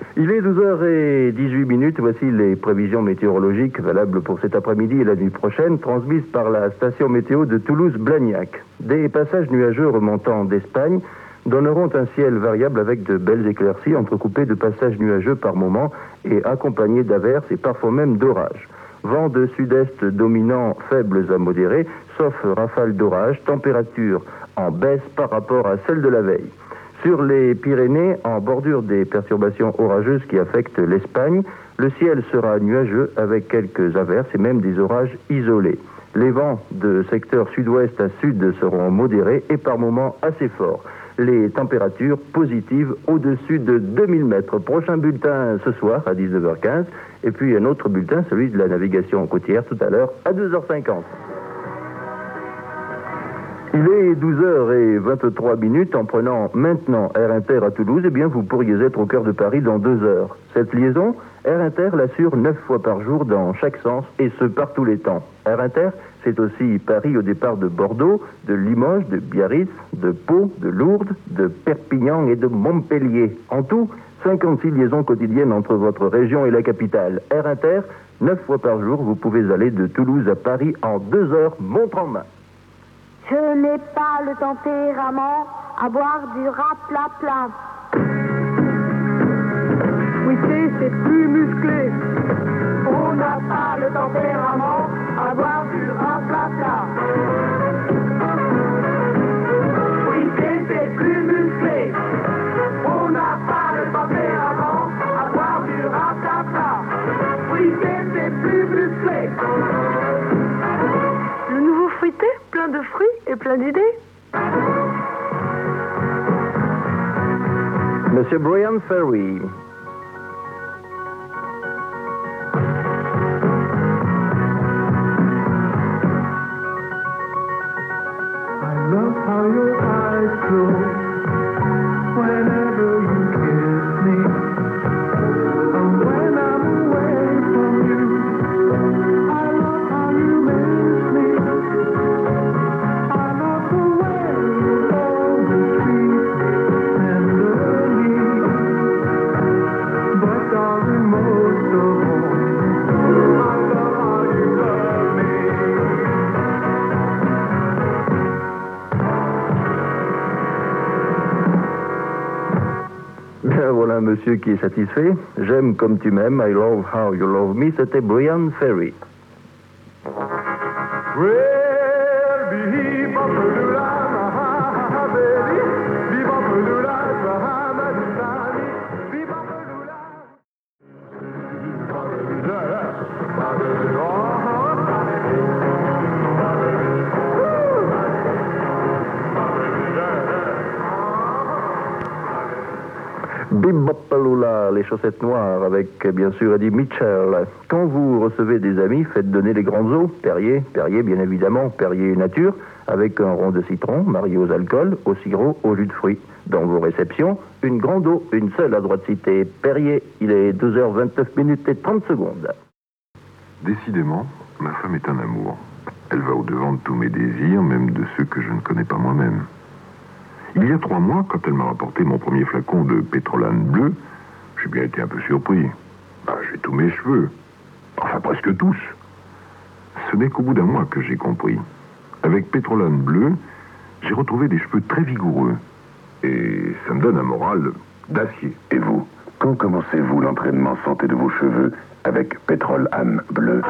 Il est 12h18, voici les prévisions météorologiques valables pour cet après-midi et la nuit prochaine, transmises par la station météo de Toulouse-Blagnac. Des passages nuageux remontant d'Espagne donneront un ciel variable avec de belles éclaircies entrecoupées de passages nuageux par moments et accompagnés d'averses et parfois même d'orages. Vent de sud-est dominant faibles à modérés, sauf rafales d'orage, température en baisse par rapport à celle de la veille. Sur les Pyrénées, en bordure des perturbations orageuses qui affectent l'Espagne, le ciel sera nuageux avec quelques averses et même des orages isolés. Les vents de secteur sud-ouest à sud seront modérés et par moments assez forts. Les températures positives au-dessus de 2000 mètres. Prochain bulletin ce soir à 19h15 et puis un autre bulletin, celui de la navigation côtière tout à l'heure à 2h50. Il est 12h23 en prenant maintenant Air Inter à Toulouse, eh bien vous pourriez être au cœur de Paris dans 2 heures. Cette liaison, Air Inter l'assure 9 fois par jour dans chaque sens et ce par tous les temps. Air Inter, c'est aussi Paris au départ de Bordeaux, de Limoges, de Biarritz, de Pau, de Lourdes, de Perpignan et de Montpellier. En tout, 56 liaisons quotidiennes entre votre région et la capitale. Air Inter, 9 fois par jour, vous pouvez aller de Toulouse à Paris en 2 heures, montre en main. Je n'ai pas le tempérament à boire du rapla-pla. Fouetter, c'est plus musclé. On n'a pas le tempérament à boire du rapla-pla. Fouetter, c'est plus musclé. On n'a pas le tempérament à boire du rapla-pla. Fouetter, c'est plus musclé. Le nouveau fruité, plein de fruits et plein d'idées. Monsieur Brian Ferry. I love how your eyes close whenever you kiss me. And when I'm away from you, I love how you make me. I love the way you always treat me tenderly. But darling, most of all, I love how you love me. Bien, voilà un monsieur qui est satisfait. J'aime comme tu m'aimes, I love how you love me. C'était Brian Ferry. Bebopalula, les chaussettes noires, avec bien sûr Eddie Mitchell. Quand vous recevez des amis, faites donner les grandes eaux. Perrier bien évidemment, Perrier nature, avec un rond de citron, marié aux alcools, au sirop, au jus de fruits. Dans vos réceptions, une grande eau, une seule à droite citée. Perrier, il est 12h29 et 30 secondes. Décidément, ma femme est un amour. Elle va au-devant de tous mes désirs, même de ceux que je ne connais pas moi-même. Il y a 3 mois, quand elle m'a rapporté mon premier flacon de pétrolane bleu, j'ai bien été un peu surpris. J'ai tous mes cheveux. Enfin, presque tous. Ce n'est qu'au bout d'1 mois que j'ai compris. Avec pétrolane bleu, j'ai retrouvé des cheveux très vigoureux. Et ça me donne un moral d'acier. Et vous, quand commencez-vous l'entraînement santé de vos cheveux avec pétrolane bleu?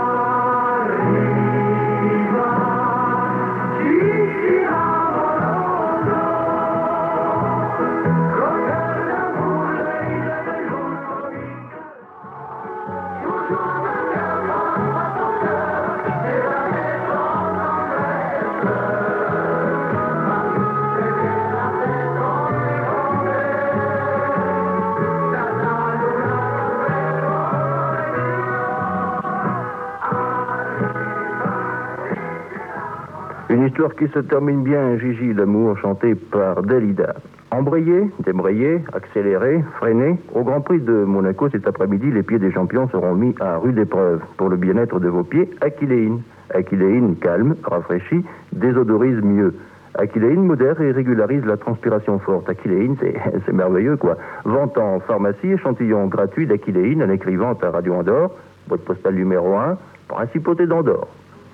Une histoire qui se termine bien, Gigi l'amour, chanté par Dalida. Embrayer, débrayer, accélérer, freiner. Au Grand Prix de Monaco cet après-midi, les pieds des champions seront mis à rude épreuve. Pour le bien-être de vos pieds, Aquiléine. Aquiléine calme, rafraîchit, désodorise mieux. Aquiléine modère et régularise la transpiration forte. Aquiléine, c'est merveilleux, quoi. Vente en pharmacie, échantillon gratuit d'Aquiléine en écrivant à Radio Andorre, boîte postale numéro 1, Principauté d'Andorre.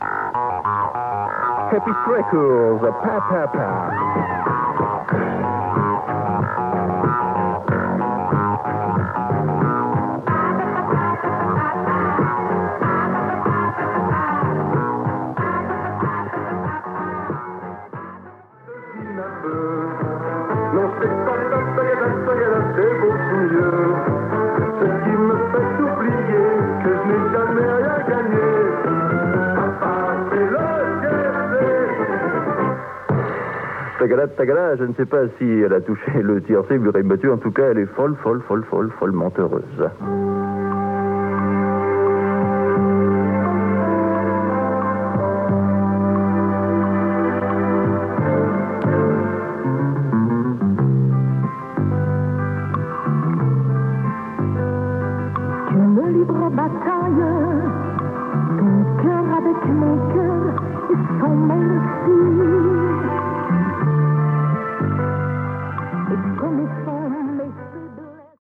Happy Freckles, pa pa pa. Non, c'est pas c'est beaucoup mieux. Ce qui me fait oublier que je n'ai jamais rien gagné. Papa, c'est le Tagala, tagala, je ne sais pas si elle a touché le tiercé, muré battu. En tout cas, elle est follement heureuse. Tu me livres bataille, ton cœur avec mon cœur, et sans merci.